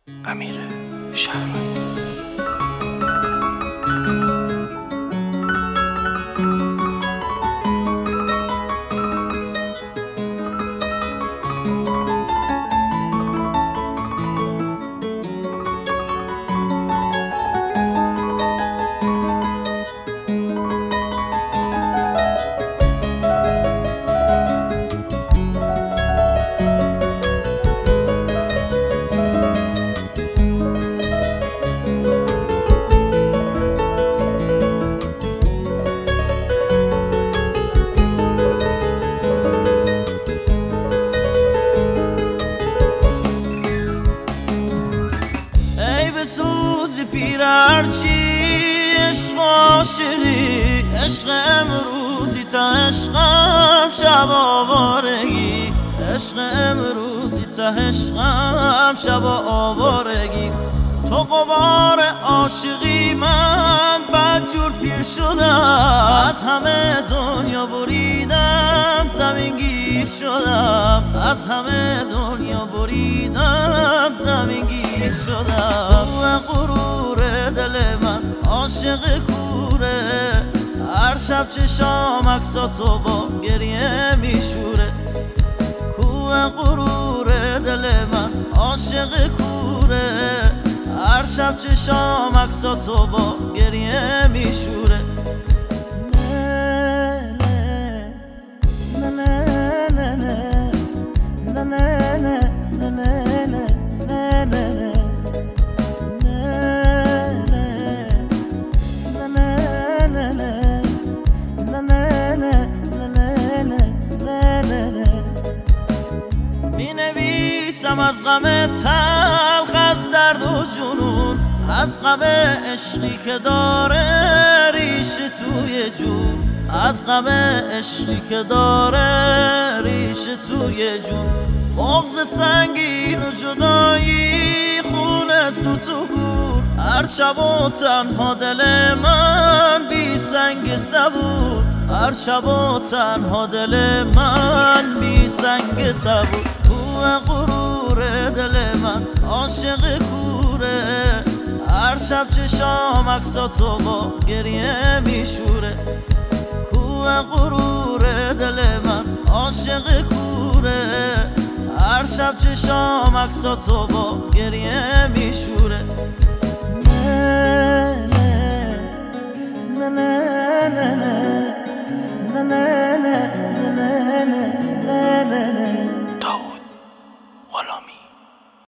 امیر شهرانی. سوزی پیرارچی عشق عاشقی، عشق امروزی تا عشقم شب آوارگی، عشق امروزی تا عشقم شب آوارگی. تو غبار عاشقی من بدجور پیر شدم، از همه دنیا بریدم زمین گیر شدم، از همه دنیا بریدم زمین گیر شدم. و غرور دل من عاشق کوره، هر شب چشام عکساتو با گریه میشوره. کوه غرور دل من عاشق کوره، هر شب چشام عکساتو با گریه میشوره. مینویسم از غم تلخ، از درد و جنون، از غم عشقی که داره ریشه توی جون، از غم عشقی که داره ریشه توی جون. بغض سنگین و جدایی خونه زود تو گور، هر شب و تنها دل من بی سنگ صبور، هر شب و تنها دل من بی سنگ صبور. کوه غرور دل من عاشق کوره، هر شب چشام عکساتو با گریه میشوره. کوه غرور دل من عاشق کوره، هر شب چشام عکساتو با گریه میشوره. نه نه نه نه نه نه نه نه نه